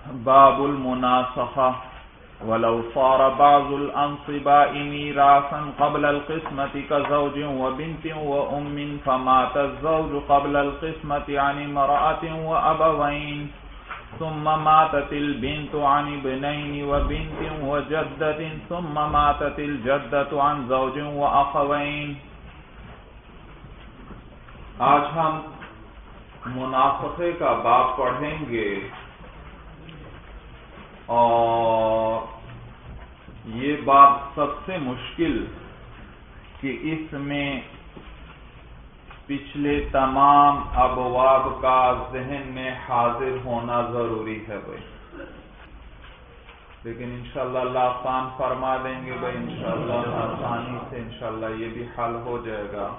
باب المناصحة ولو صار بعض الأنصباء ميراثا قبل القسمة كزوج وبنت وأم فمات الزوج قبل القسمة عن امرأة وأبوين ثم ماتت البنت عن ابنين وبنت وجدة ثم ماتت الجدة عن زوج وأخوين. آج ہم مناصحے کا باب پڑھیں گے اور یہ باب سب سے مشکل کہ اس میں پچھلے تمام ابواب کا ذہن میں حاضر ہونا ضروری ہے بھائی، لیکن انشاءاللہ اللہ آسان فرما دیں گے بھائی، انشاءاللہ آسانی سے انشاءاللہ یہ بھی حل ہو جائے گا.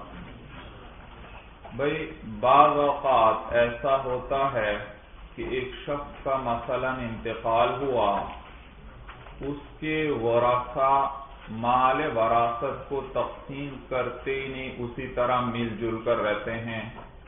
بھائی بعض اوقات ایسا ہوتا ہے کہ ایک شخص کا مثلا انتقال ہوا، اس کے ورثہ مال وراثت کو تقسیم کرتے ہی نہیں، اسی طرح مل جل کر رہتے ہیں،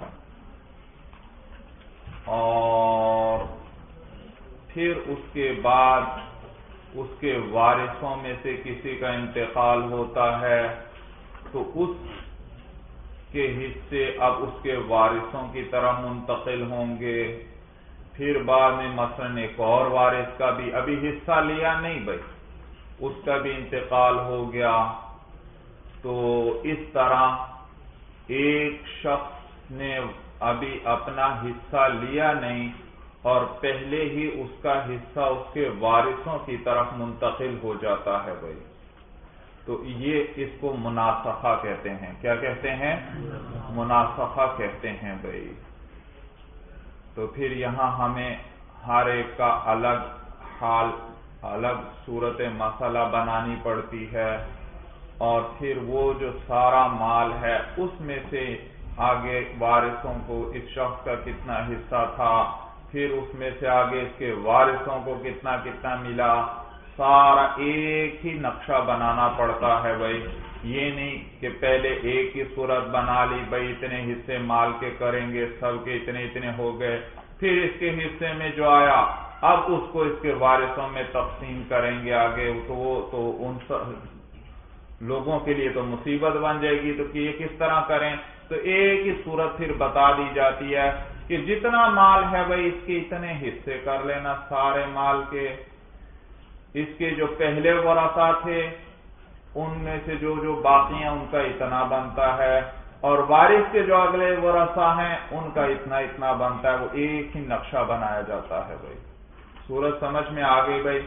اور پھر اس کے بعد اس کے وارثوں میں سے کسی کا انتقال ہوتا ہے تو اس کے حصے اب اس کے وارثوں کی طرف منتقل ہوں گے. پھر بعد میں مثلا ایک اور وارث کا بھی ابھی حصہ لیا نہیں بھائی، اس کا بھی انتقال ہو گیا، تو اس طرح ایک شخص نے ابھی اپنا حصہ لیا نہیں اور پہلے ہی اس کا حصہ اس کے وارثوں کی طرف منتقل ہو جاتا ہے بھائی، تو یہ اس کو مناصحہ کہتے ہیں. کیا کہتے ہیں؟ مناصحہ کہتے ہیں بھائی. تو پھر یہاں ہمیں ہر ایک کا الگ حال، الگ صورت مسئلہ بنانی پڑتی ہے، اور پھر وہ جو سارا مال ہے اس میں سے آگے وارثوں کو اس شخص کا کتنا حصہ تھا، پھر اس میں سے آگے اس کے وارثوں کو کتنا کتنا ملا، سارا ایک ہی نقشہ بنانا پڑتا ہے بھائی. یہ نہیں کہ پہلے ایک ہی صورت بنا لی بھائی، اتنے حصے مال کے کریں گے، سب کے اتنے اتنے ہو گئے، پھر اس کے حصے میں جو آیا اب اس کو اس کے وارثوں میں تقسیم کریں گے آگے، تو وہ تو ان لوگوں کے لیے تو مصیبت بن جائے گی. تو کہ یہ کس طرح کریں؟ تو ایک ہی صورت پھر بتا دی جاتی ہے کہ جتنا مال ہے بھائی اس کے اتنے حصے کر لینا سارے مال کے. اس کے جو پہلے ورثہ تھے ان میں سے جو باقی ہیں ان کا اتنا بنتا ہے، اور وارث کے جو اگلے ورثہ ہیں ان کا اتنا اتنا بنتا ہے. وہ ایک ہی نقشہ بنایا جاتا ہے بھائی. صورت سمجھ میں آ گئی بھائی؟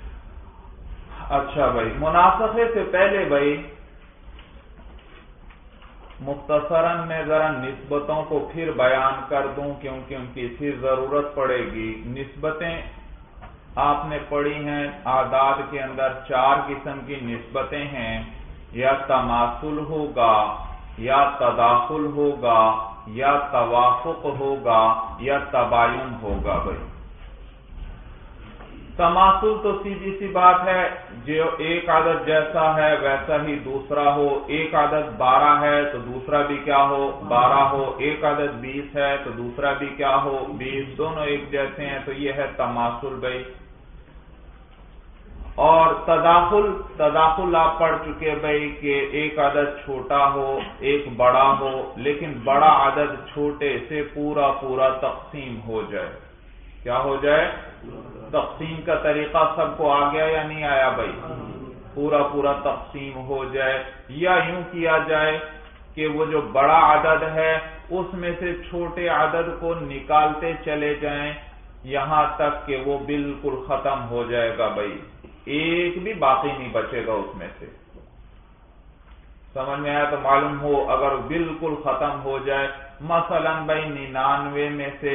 اچھا بھائی، مناصحے سے پہلے بھائی مختصراً میں ذرا نسبتوں کو پھر بیان کر دوں کیونکہ ان کی پھر ضرورت پڑے گی. نسبتیں آپ نے پڑھی ہیں، اعداد کے اندر 4 قسم کی نسبتیں ہیں، یا تماثل ہوگا، یا تداخل ہوگا، یا توافق ہوگا، یا تباین ہوگا بھائی. تماثل تو سیدھی سی بات ہے، جو ایک عدد جیسا ہے ویسا ہی دوسرا ہو. ایک عدد 12 ہے تو دوسرا بھی کیا ہو؟ 12 ہو. ایک عدد 20 ہے تو دوسرا بھی کیا ہو؟ 20. دونوں ایک جیسے ہیں، تو یہ ہے تماثل بھائی. اور تداخل آپ پڑھ چکے بھائی کہ ایک عدد چھوٹا ہو ایک بڑا ہو، لیکن بڑا عدد چھوٹے سے پورا پورا تقسیم ہو جائے. کیا ہو جائے؟ تقسیم کا طریقہ سب کو آ گیا یا نہیں آیا بھائی؟ پورا پورا تقسیم ہو جائے. یا یوں کیا جائے کہ وہ جو بڑا عدد ہے اس میں سے چھوٹے عدد کو نکالتے چلے جائیں یہاں تک کہ وہ بالکل ختم ہو جائے گا بھائی، ایک بھی باقی نہیں بچے گا اس میں سے. سمجھ میں آیا؟ تو معلوم ہو اگر بالکل ختم ہو جائے، مثلا بھائی 99 میں سے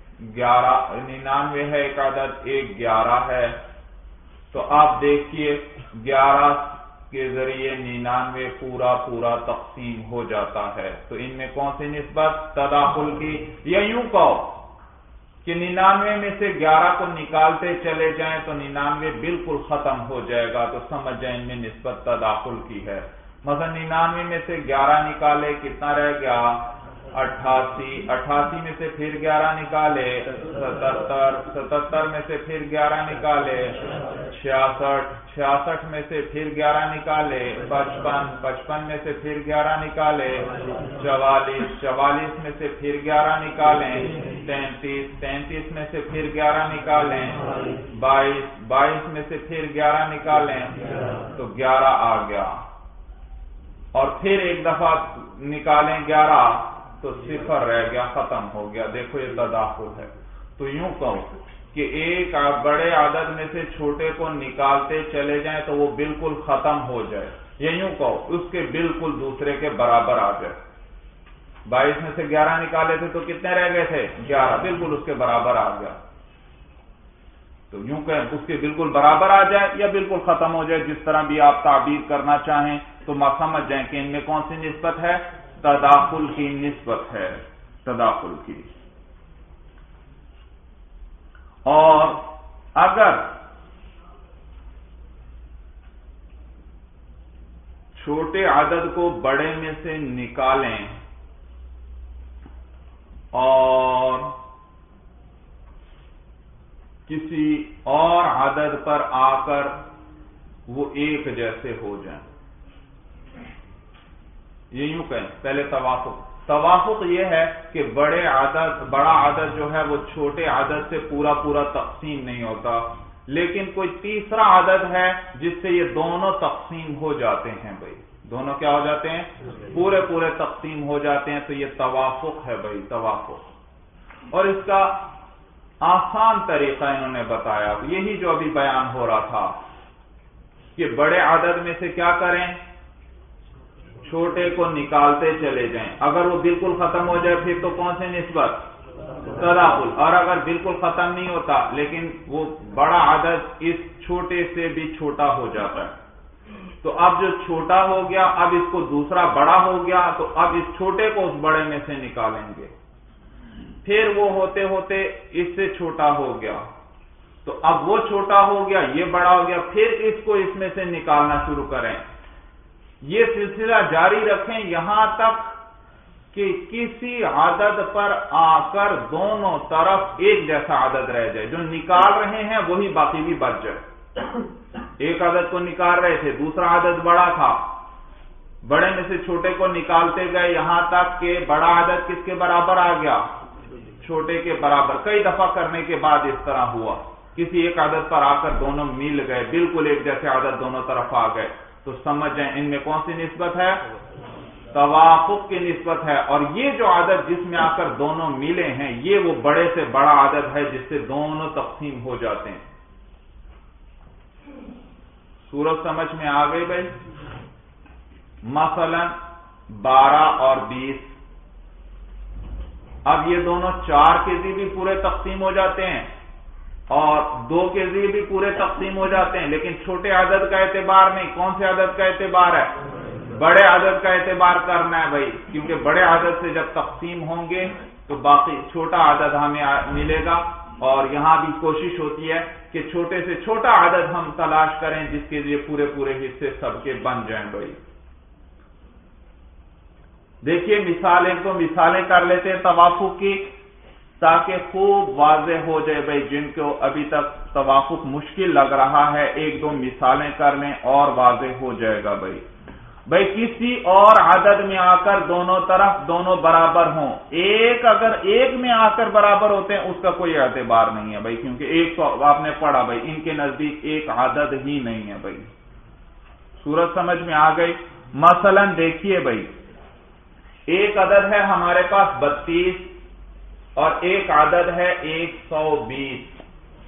99 ہے ایک عدد، ایک 11 ہے، تو آپ دیکھیے 11 کے ذریعے 99 پورا پورا تقسیم ہو جاتا ہے. تو ان میں کون سی نسبت؟ تداخل کی. یا یوں کہو کہ 99 میں سے 11 کو نکالتے چلے جائیں تو 99 بالکل ختم ہو جائے گا، تو سمجھ جائیں ان میں نسبت تداخل کی ہے. مثلا 99 میں سے 11 نکالے کتنا رہ گیا؟ 88, 88 में से फिर 11 निकाले 77, 77 में से फिर 11 निकाले 66, 66 में से फिर 11 निकाले 55, 55 में से फिर 11 निकाले 44, 44 में से फिर 11 निकालें 33, 33 में से फिर 11 निकालें 22, 22 में से फिर 11 निकालें तो 11 आ गया। और फिर एक दफा निकालें 11 तो 0 रह गया, खत्म हो गया। देखो ये तदाखुल है। तो यूं कहो कि एक बड़े आदद में से छोटे को निकालते चले जाएं तो वो बिल्कुल खत्म हो जाए, या यूं कहो उसके बिल्कुल दूसरे के बराबर आ जाए। 22 में से 11 निकाले थे तो कितने रह गए थे? 11, बिल्कुल उसके बराबर आ गया। तो यूं कहें उसके बिल्कुल बराबर आ जाए या बिल्कुल खत्म हो जाए, जिस तरह भी आप ताबीर करना चाहें, तो समझ जाएं कि इनमें कौन सी निस्बत है? तदाखुल की निस्बत है, तदाखुल की। और अगर छोटे आदद को बड़े में से निकालें और किसी और आदद पर आकर वो एक जैसे हो जाएं, ये यूं कहें। पहले तवाफुक ये है कि बड़ा आदद जो है वो छोटे आदद से पूरा पूरा तकसीम नहीं होता, लेकिन कोई तीसरा आदद है जिससे ये दोनों तकसीम हो जाते हैं भाई। दोनों क्या हो जाते हैं? पूरे पूरे तकसीम हो जाते हैं। तो ये तवाफुक है भाई, तवाफुक। और इसका आसान तरीका इन्होंने बताया, यही जो अभी बयान हो रहा था कि बड़े आदद में से क्या करें? छोटे को निकालते चले जाएं। अगर वो बिल्कुल खत्म हो जाए फिर तो कौन सी निस्बत? तदाखुल। और अगर बिल्कुल खत्म नहीं होता लेकिन वो बड़ा आदद इस छोटे से भी छोटा हो जाता है, तो अब जो छोटा हो गया, अब इसको दूसरा बड़ा हो गया, तो अब इस छोटे को उस बड़े में से निकालेंगे। फिर वो होते होते इससे छोटा हो गया, तो अब वो छोटा हो गया, ये बड़ा हो गया, फिर इसको इसमें से निकालना शुरू करें। ये सिलसिला जारी रखें यहां तक कि किसी आदद पर आकर दोनों तरफ एक जैसा आदद रह जाए। जो निकाल रहे हैं वही बाकी भी बच जाए। एक आदद को निकाल रहे थे, दूसरा आदद बड़ा था, बड़े में से छोटे को निकालते गए यहां तक कि बड़ा आदद किसके बराबर आ गया? छोटे के बराबर। कई दफा करने के बाद इस तरह हुआ, किसी एक आदत पर आकर दोनों मिल गए, बिल्कुल एक जैसे आदत दोनों तरफ आ गए। तो समझ जाएं इनमें कौन सी निस्बत है? तवाफुक की निस्बत है। और ये जो आदत जिसमें आकर दोनों मिले हैं, ये वो बड़े से बड़ा आदत है जिससे दोनों तकसीम हो जाते हैं। सूरत समझ में आ गई भाई? मसलन 12 और 20, अब ये दोनों 4 के जी भी पूरे तकसीम हो जाते हैं और 2 के जी भी पूरे तकसीम हो जाते हैं, लेकिन छोटे आदद का एतबार नहीं। कौन से आदद का एतबार है? बड़े आदद का एतबार करना है भाई, क्योंकि बड़े आदद से जब तकसीम होंगे तो बाकी छोटा आदद हमें मिलेगा। और यहां भी कोशिश होती है कि छोटे से छोटा आदद हम तलाश करें जिसके लिए पूरे पूरे हिस्से सबके बन जाएं भाई। देखिए मिसालें कर लेते हैं तवाफुक की, ताकि खूब वाज़ेह हो जाए भाई। जिनको अभी तक तवाफुक मुश्किल लग रहा है, 1-2 मिसालें कर लें और वाज़ेह हो जाएगा भाई। किसी और आदद में आकर दोनों तरफ दोनों बराबर हों। एक अगर एक में आकर बराबर होते हैं उसका कोई एतबार नहीं है भाई, क्योंकि एक तो आपने पढ़ा भाई इनके नजदीक एक आदद ही नहीं है भाई। सूरत समझ में आ गई? मसलन देखिए भाई, एक अदद है हमारे पास 32 और एक आदद है 120।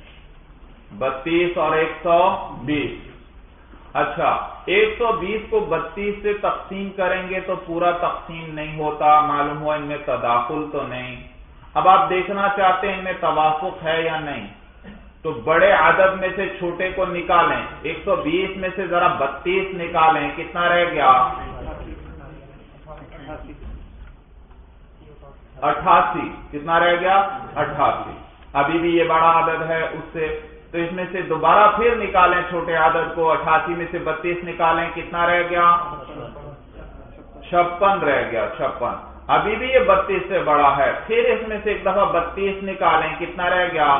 32 और 120। अच्छा, 120 को 32 से तकसीम करेंगे तो पूरा तकसीम नहीं होता, मालूम हुआ इनमें तदाखुल तो नहीं। अब आप देखना चाहते हैं इनमें तवाफुक है या नहीं, तो बड़े आदद में से छोटे को निकालें। 120 में से जरा 32 निकालें, कितना रह गया? 88। कितना रह गया? 88। अभी भी ये बड़ा आदद है उससे, तो इसमें से दोबारा फिर निकालें छोटे आदद को। 88 में से 32 निकालें, कितना रह गया? 56 रह गया। 56। ابھی بھی یہ 32 سے بڑا ہے، پھر اس میں سے ایک دفعہ 32 نکالیں، کتنا رہ گیا؟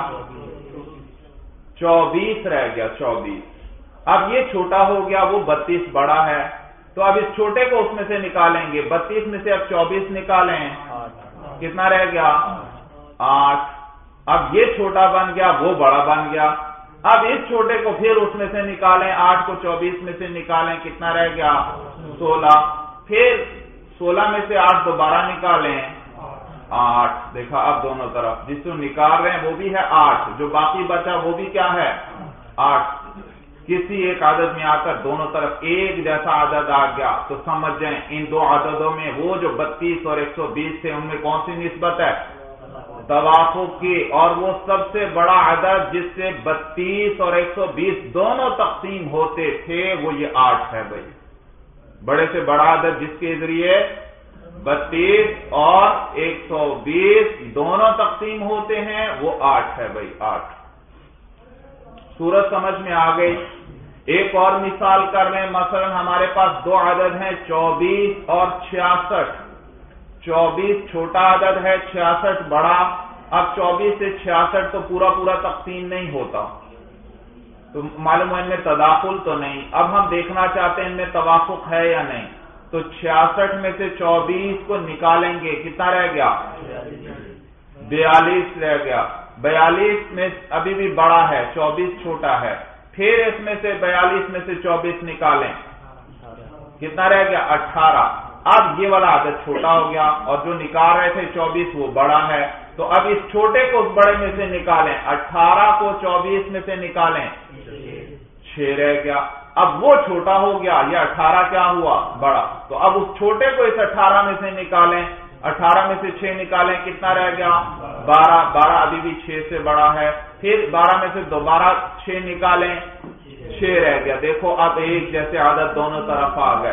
24 رہ گیا، 24۔ اب یہ چھوٹا ہو گیا، وہ 32 بڑا ہے، تو اب اس چھوٹے کو اس میں سے نکالیں گے، 32 میں سے اب 24 نکالیں، کتنا رہ گیا؟ 8۔ اب یہ چھوٹا بن گیا، وہ بڑا بن گیا، اب اس چھوٹے کو پھر اس میں سے نکالیں، 8 کو 24 میں سے نکالیں، کتنا رہ گیا؟ 16۔ پھر 16 میں سے 8 دوبارہ نکالیں، 8۔ دیکھا اب دونوں طرف جس کو نکال رہے ہیں وہ بھی ہے 8، جو باقی بچا وہ بھی کیا ہے؟ 8۔ کسی ایک عدد میں آ کر دونوں طرف ایک جیسا عدد آ گیا تو سمجھ جائیں ان دو عددوں میں وہ جو 32 اور 120 تھے ان میں کون سی نسبت ہے؟ توافق کی، اور وہ سب سے بڑا عدد جس سے 32 اور 120 دونوں تقسیم ہوتے تھے وہ یہ 8 ہے بھائی۔ بڑے سے بڑا عدد جس کے ذریعے 32 اور 120 دونوں تقسیم ہوتے ہیں وہ 8 ہے بھائی، 8۔ صورت سمجھ میں آ گئی؟ ایک اور مثال کر لیں، مثلا ہمارے پاس دو عدد ہیں 24 اور 66۔ 24 چھوٹا عدد ہے، 66 بڑا۔ اب 24 سے 66 تو پورا پورا تقسیم نہیں ہوتا، تو معلوم ہے ان میں تداخل تو نہیں۔ اب ہم دیکھنا چاہتے ہیں ان میں توافق ہے یا نہیں، تو 66 میں سے 24 کو نکالیں گے، کتنا رہ گیا؟ 42 رہ گیا۔ 42 میں ابھی بھی بڑا ہے، 24 چھوٹا ہے، پھر اس میں سے 42 میں سے 24 نکالیں، کتنا رہ گیا؟ 18۔ اب یہ والا عدد چھوٹا ہو گیا اور جو نکال رہے تھے 24 وہ بڑا ہے، تو اب اس چھوٹے کو اس بڑے میں سے نکالیں، 18 کو 24 میں سے نکالیں، 6 رہ گیا۔ اب وہ چھوٹا ہو گیا، یہ 18 کیا ہوا؟ بڑا، تو اب اس چھوٹے کو اس 18 میں سے نکالیں، 18 میں سے 6 نکالیں، کتنا رہ گیا؟ 12۔ 12 ابھی بھی 6 سے بڑا ہے، پھر 12 میں سے دوبارہ 6 نکالیں، 6 رہ گیا۔ دیکھو اب ایک جیسے عدد دونوں طرف آ گئے،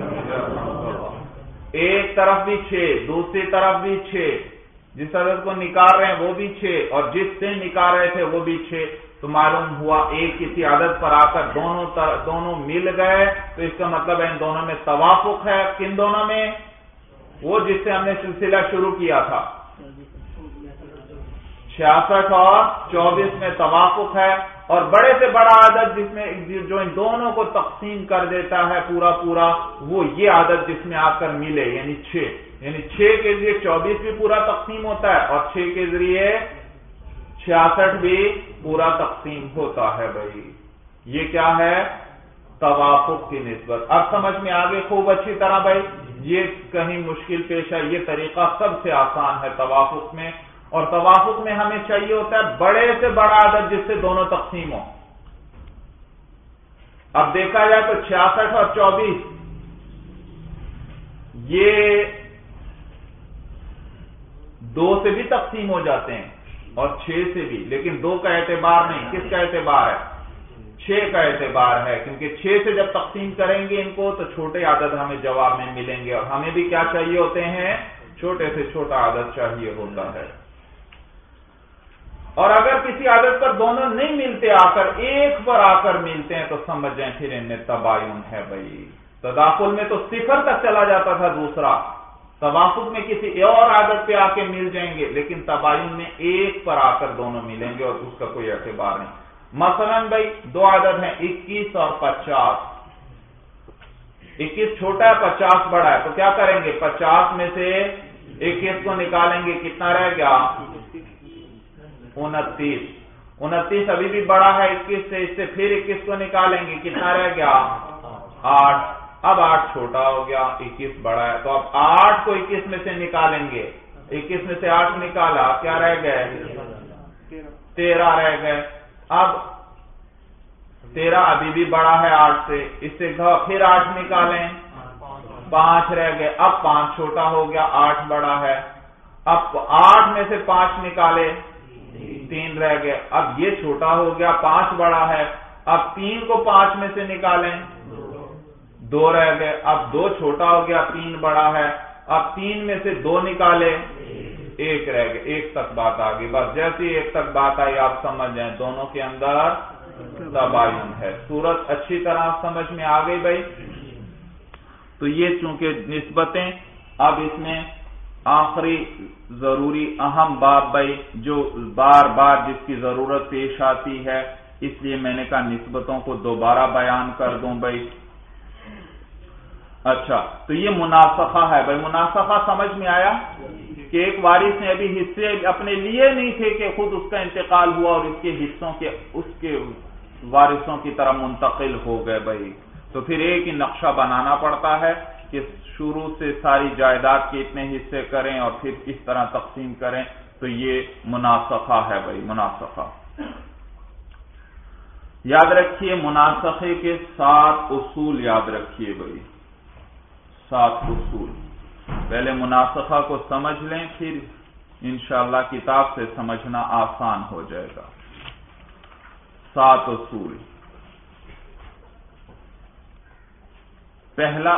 ایک طرف بھی 6، دوسری طرف بھی 6، جس عدد کو نکال رہے ہیں وہ بھی 6 اور جس سے نکال رہے تھے وہ بھی 6، تو معلوم ہوا ایک کسی عدد پر آ کر دونوں مل گئے، تو اس کا مطلب ہے ان دونوں میں توافق ہے۔ کن دونوں میں؟ وہ جس سے ہم نے سلسلہ شروع کیا تھا، 66 اور 24 میں توافق ہے، اور بڑے سے بڑا عدد جس میں جو ان دونوں کو تقسیم کر دیتا ہے پورا پورا وہ یہ عدد جس میں آ کر ملے، یعنی 6۔ یعنی 6 کے ذریعے 24 بھی پورا تقسیم ہوتا ہے اور 6 کے ذریعے 66 بھی پورا تقسیم ہوتا ہے بھائی۔ یہ کیا ہے؟ توافق کی نسبت۔ اب سمجھ میں آگے خوب اچھی طرح بھائی، یہ کہیں مشکل پیش ہے، یہ طریقہ سب سے آسان ہے توافق میں، اور توافق میں ہمیں چاہیے ہوتا ہے بڑے سے بڑا عدد جس سے دونوں تقسیم ہو۔ اب دیکھا جائے تو 66 اور 24 یہ 2 سے بھی تقسیم ہو جاتے ہیں اور 6 سے بھی، لیکن 2 کا اعتبار نہیں۔ کس کا اعتبار ہے؟ 6 کا اعتبار ہے، کیونکہ 6 سے جب تقسیم کریں گے ان کو تو چھوٹے عدد ہمیں جواب میں ملیں گے، اور ہمیں بھی کیا چاہیے ہوتے ہیں؟ چھوٹے سے چھوٹا عدد چاہیے ہوتا ہے۔ اور اگر کسی عدد پر دونوں نہیں ملتے، آ کر ایک پر آ کر ملتے ہیں، تو سمجھ جائیں پھر ان میں تباین ہے بھائی۔ تداخل میں تو 0 تک چلا جاتا تھا دوسرا، توافق میں کسی اور عدد پہ آ کے مل جائیں گے، لیکن تباین میں ایک پر آ کر دونوں ملیں گے اور اس کا کوئی اعتبار نہیں۔ مثلا بھائی دو عدد ہیں 21 اور 50۔ 21 چھوٹا ہے، 50 بڑا ہے، تو کیا کریں گے؟ 50 میں سے 21 کو نکالیں گے، کتنا رہ گیا؟ 29۔ 29 ابھی بھی بڑا ہے 21 سے، اس سے پھر 21 کو نکالیں گے، کتنا رہ گیا؟ 8۔ اب 8 چھوٹا ہو گیا، 21 بڑا ہے، تو اب 8 کو 21 میں سے نکالیں گے، 21 میں سے 8 نکالا، کیا رہ گئے؟ 13 رہ گئے۔ اب 13 ابھی بھی بڑا ہے 8 سے، اس سے پھر 8 نکالیں، 5 رہ گئے۔ اب 5 چھوٹا ہو گیا، 8 بڑا ہے، اب 8 میں سے 5 نکالے، 3 رہ گئے۔ اب یہ چھوٹا ہو گیا، 5 بڑا ہے، اب 3 کو 5 میں سے نکالیں، 2 رہ گئے۔ اب 2 چھوٹا ہو گیا، 3 بڑا ہے، اب 3 میں سے 2 نکالے، 1 رہ گئے۔ 1 تک بات آ گئی، بس جیسی 1 تک بات آئی آپ سمجھ جائیں دونوں کے اندر تباین ہے۔ صورت اچھی طرح سمجھ میں آ گئی بھائی۔ تو یہ چونکہ نسبتیں اب اس میں آخری ضروری اہم باب بھائی جو بار بار جس کی ضرورت پیش آتی ہے، اس لیے میں نے کہا نسبتوں کو دوبارہ بیان کر دوں بھائی۔ اچھا، تو یہ مناسخہ ہے بھائی، مناسخہ سمجھ میں آیا کہ ایک وارث نے ابھی حصے اپنے لیے نہیں تھے کہ خود اس کا انتقال ہوا اور اس کے حصوں کے اس کے وارثوں کی طرح منتقل ہو گئے بھائی، تو پھر ایک ہی نقشہ بنانا پڑتا ہے کہ شروع سے ساری جائیداد کے اتنے حصے کریں اور پھر اس طرح تقسیم کریں، تو یہ مناسخہ ہے بھائی، مناسخہ۔ یاد رکھیے مناسخے کے 7 اصول یاد رکھیے بھائی، 7 اصول۔ پہلے مناسخہ کو سمجھ لیں، پھر انشاءاللہ کتاب سے سمجھنا آسان ہو جائے گا۔ 7 اصول۔ پہلا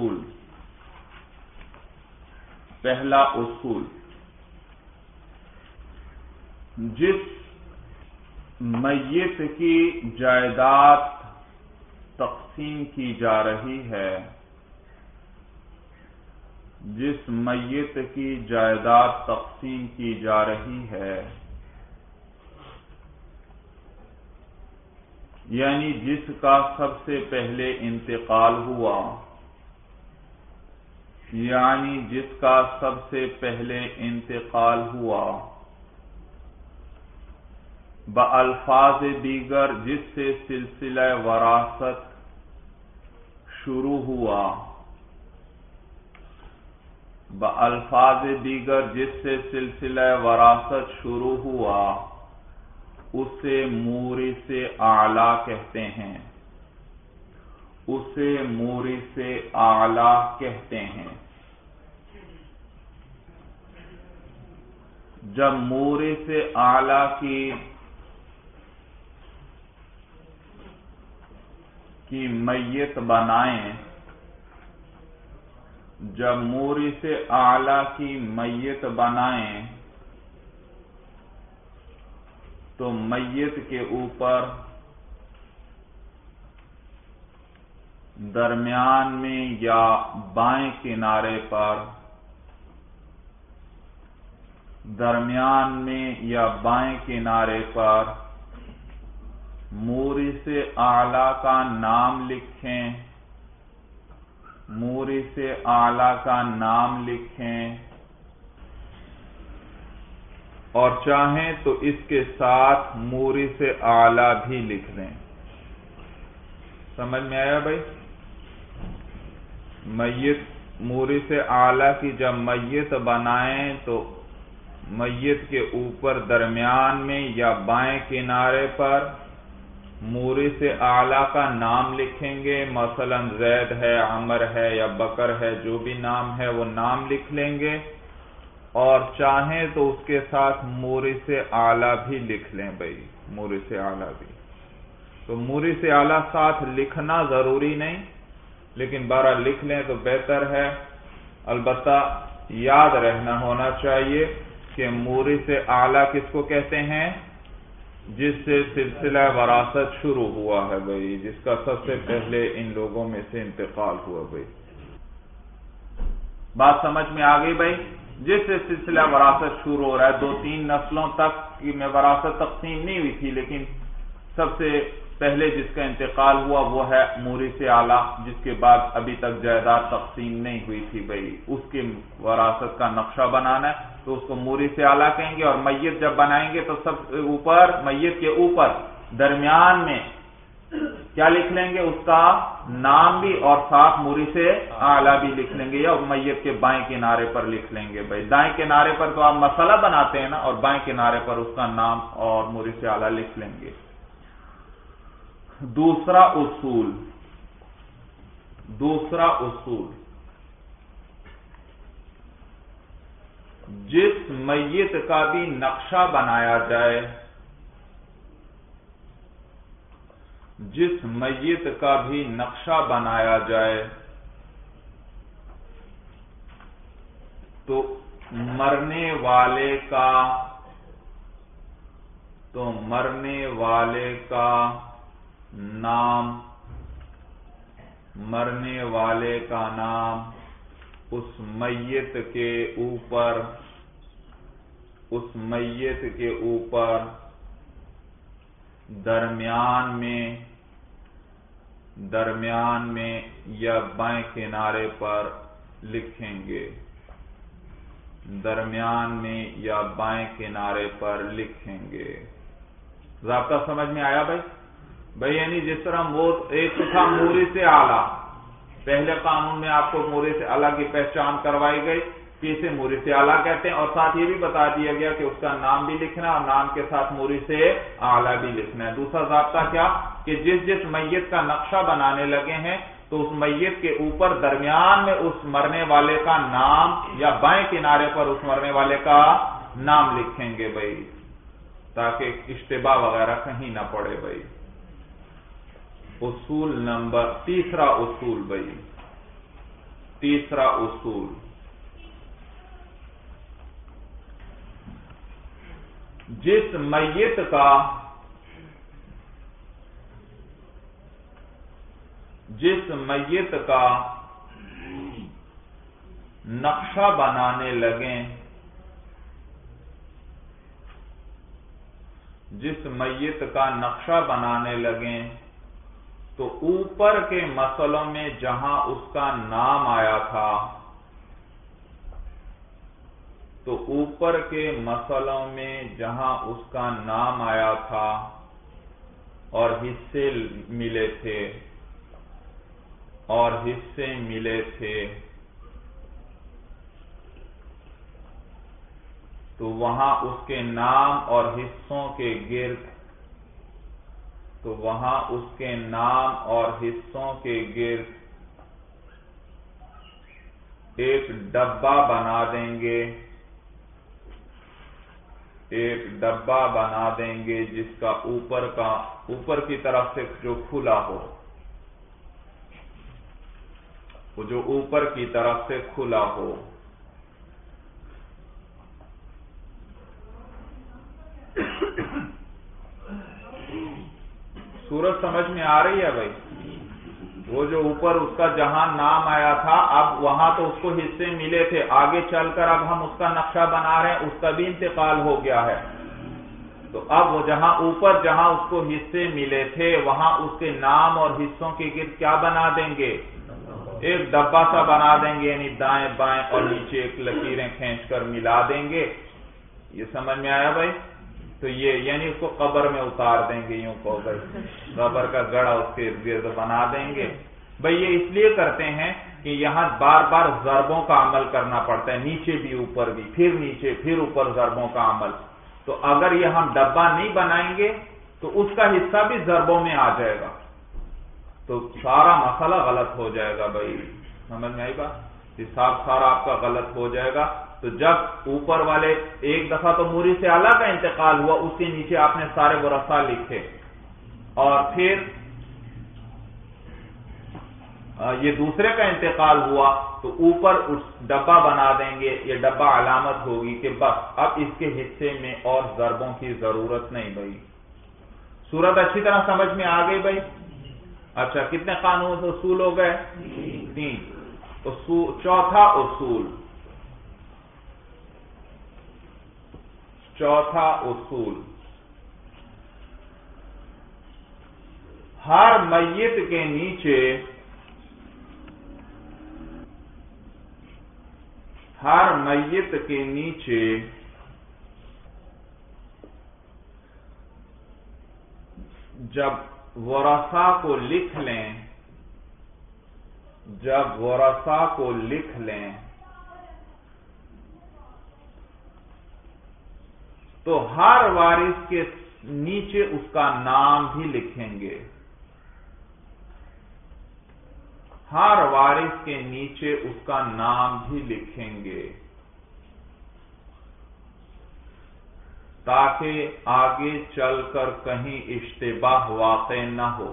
اصول، جس میت کی جائیداد تقسیم کی جا رہی ہے، جس میت کی جائیداد تقسیم کی جا رہی ہے، یعنی جس کا سب سے پہلے انتقال ہوا، یعنی جس کا سب سے پہلے انتقال ہوا، بألفاظ دیگر جس سے سلسلہ وراثت شروع ہوا، بألفاظ دیگر جس سے سلسلہ وراثت شروع ہوا، اسے مورث اعلیٰ کہتے ہیں، اسے مورث اعلیٰ کہتے ہیں۔ جب مورث اعلیٰ کی میت بنائیں، جب مورث اعلیٰ کی میت بنائیں تو میت کے اوپر درمیان میں یا بائیں کنارے پر، درمیان میں یا بائیں کنارے پر مورث اعلیٰ کا نام لکھیں، مورث اعلیٰ کا نام لکھیں، اور چاہیں تو اس کے ساتھ مورث اعلیٰ بھی لکھ لیں۔ سمجھ میں آیا بھائی؟ میت مورث اعلیٰ کی جب میت بنائیں تو میت کے اوپر درمیان میں یا بائیں کنارے پر مورث اعلیٰ کا نام لکھیں گے، مثلا زید ہے، عمر ہے یا بکر ہے، جو بھی نام ہے وہ نام لکھ لیں گے، اور چاہیں تو اس کے ساتھ مورث اعلیٰ بھی لکھ لیں بھائی، مورث اعلیٰ بھی۔ تو مورث اعلیٰ ساتھ لکھنا ضروری نہیں، لیکن بارہ لکھ لیں تو بہتر ہے۔ البتہ یاد رہنا ہونا چاہیے کہ مورث اعلیٰ کس کو کہتے ہیں؟ جس سے سلسلہ وراثت شروع ہوا ہے بھائی، جس کا سب سے پہلے ان لوگوں میں سے انتقال ہوا بھائی۔ بات سمجھ میں آ گئی بھائی؟ جس سے سلسلہ وراثت شروع ہو رہا ہے، 2-3 نسلوں تک میں وراثت تقسیم نہیں ہوئی تھی، لیکن سب سے پہلے جس کا انتقال ہوا وہ ہے مورث اعلیٰ، جس کے بعد ابھی تک جائیداد تقسیم نہیں ہوئی تھی بھائی، اس کی وراثت کا نقشہ بنانا ہے تو اس کو مورث اعلیٰ کہیں گے۔ اور میت جب بنائیں گے تو سب اوپر، میت کے اوپر درمیان میں کیا لکھ لیں گے؟ اس کا نام بھی، اور ساتھ مورث اعلیٰ بھی لکھ لیں گے، یا میت کے بائیں کنارے پر لکھ لیں گے بھائی۔ دائیں کنارے پر تو آپ مسئلہ بناتے ہیں نا، اور بائیں کنارے پر اس کا نام اور مورث اعلیٰ لکھ لیں گے۔ دوسرا اصول، جس میت کا بھی نقشہ بنایا جائے، جس میت کا بھی نقشہ بنایا جائے تو مرنے والے کا نام، مرنے والے کا نام اس میت کے اوپر درمیان میں یا بائیں کنارے پر لکھیں گے، درمیان میں یا بائیں کنارے پر لکھیں گے۔ ضابطہ سمجھ میں آیا بھائی یعنی جس طرح ایک تو تھا موری سے اعلیٰ، پہلے قانون میں آپ کو موری سے اعلیٰ کی پہچان کروائی گئی کہ اسے موری سے اعلیٰ کہتے ہیں، اور ساتھ یہ بھی بتا دیا گیا کہ اس کا نام بھی لکھنا ہے اور نام کے ساتھ موری سے اعلیٰ بھی لکھنا ہے۔ دوسرا ضابطہ کیا کہ جس میت کا نقشہ بنانے لگے ہیں تو اس میت کے اوپر درمیان میں اس مرنے والے کا نام یا بائیں کنارے پر اس مرنے والے کا نام لکھیں گے بھائی، تاکہ اشتباہ وغیرہ کہیں نہ پڑے بھائی۔ اصول نمبر تیسرا اصول بھائی، تیسرا اصول، جس میت کا نقشہ بنانے لگیں، جس میت کا نقشہ بنانے لگیں تو اوپر کے مسئلوں میں جہاں اس کا نام آیا تھا، تو اوپر کے مسئلوں میں جہاں اس کا نام آیا تھا اور حصے ملے تھے تو وہاں اس کے نام اور حصوں کے گرد ایک ڈبہ بنا دیں گے جس کا اوپر کی طرف سے جو کھلا ہو، وہ جو اوپر کی طرف سے کھلا ہو۔ صورت سمجھ میں آ رہی ہے بھائی؟ وہ جو اوپر اس کا جہاں نام آیا تھا، اب وہاں تو اس کو حصے ملے تھے، آگے چل کر اب ہم اس کا نقشہ بنا رہے ہیں، اس کا بھی انتقال ہو گیا ہے، تو اب وہ جہاں اس کو حصے ملے تھے وہاں اس کے نام اور حصوں کے گرد کیا بنا دیں گے؟ ایک ڈبہ سا بنا دیں گے، یعنی دائیں بائیں اور نیچے ایک لکیریں کھینچ کر ملا دیں گے۔ یہ سمجھ میں آیا بھائی؟ تو یہ یعنی اس کو قبر میں اتار دیں گے، یوں کہو بھائی، قبر کا گڑھا اس کے گرد بنا دیں گے بھائی۔ یہ اس لیے کرتے ہیں کہ یہاں بار بار ضربوں کا عمل کرنا پڑتا ہے، نیچے بھی اوپر بھی، پھر نیچے پھر اوپر ضربوں کا عمل، تو اگر یہ ہم ڈبہ نہیں بنائیں گے تو اس کا حصہ بھی ضربوں میں آ جائے گا، تو سارا مسئلہ غلط ہو جائے گا بھائی۔ سمجھ میں آئی بات؟ حساب سارا آپ کا غلط ہو جائے گا۔ تو جب اوپر والے ایک دفعہ تو موری سے اعلیٰ کا انتقال ہوا، اس کے نیچے آپ نے سارے ورثہ لکھے، اور پھر یہ دوسرے کا انتقال ہوا تو اوپر اس ڈبہ بنا دیں گے، یہ ڈبہ علامت ہوگی کہ بس اب اس کے حصے میں اور ضربوں کی ضرورت نہیں بھائی۔ صورت اچھی طرح سمجھ میں آ گئی بھائی؟ اچھا، کتنے قانون اصول ہو گئے؟ 3۔ چوتھا اصول، ہر میت کے نیچے جب ورثہ کو لکھ لیں تو ہر وارث کے نیچے اس کا نام بھی لکھیں گے، ہر وارث کے نیچے اس کا نام بھی لکھیں گے، تاکہ آگے چل کر کہیں اشتباہ واقع نہ ہو،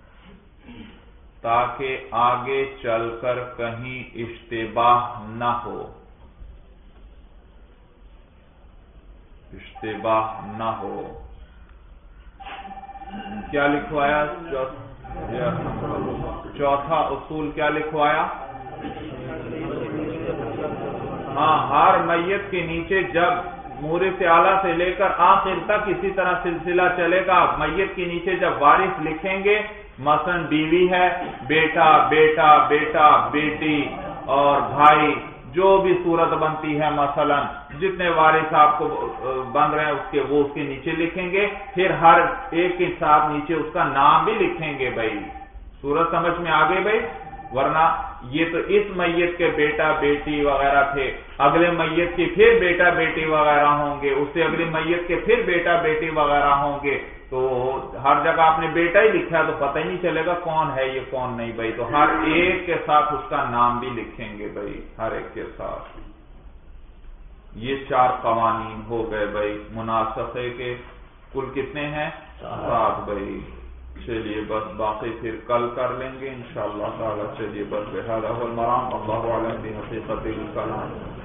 کیا لکھوایا؟ چوتھا اصول کیا لکھوایا؟ ہاں، ہر میت کے نیچے جب مورث اعلیٰ سے لے کر آخر تک اسی طرح سلسلہ چلے گا. میت کے نیچے جب وارث لکھیں گے، مثلا بیوی ہے، بیٹا بیٹا بیٹا بیٹی اور بھائی، جو بھی صورت بنتی ہے، مثلا جتنے وارث آپ کو بن رہے ہیں اس کے، وہ اس کے نیچے لکھیں گے. پھر ہر ایک کے ساتھ نیچے اس کا نام بھی لکھیں گے. بھائی صورت سمجھ میں آ گئی بھائی؟ ورنہ یہ تو اس میت کے بیٹا بیٹی وغیرہ تھے، اگلے میت کے پھر بیٹا بیٹی وغیرہ ہوں گے، اس سے اگلی میت کے پھر بیٹا بیٹی وغیرہ ہوں گے. تو ہر جگہ آپ نے بیٹا ہی لکھا تو پتہ ہی نہیں چلے گا کون ہے یہ کون نہیں. بھائی تو ہر ایک کے ساتھ اس کا نام بھی لکھیں گے. بھائی ہر ایک کے ساتھ. یہ 4 قوانین ہو گئے بھائی مناسخے کے. کل کتنے ہیں؟ 7. بھائی چلیے بس باقی پھر کل کر لیں گے انشاءاللہ تعالی. چلیے بس بہذا هو المرام. اللہ اعلم بحقیقت الکلام.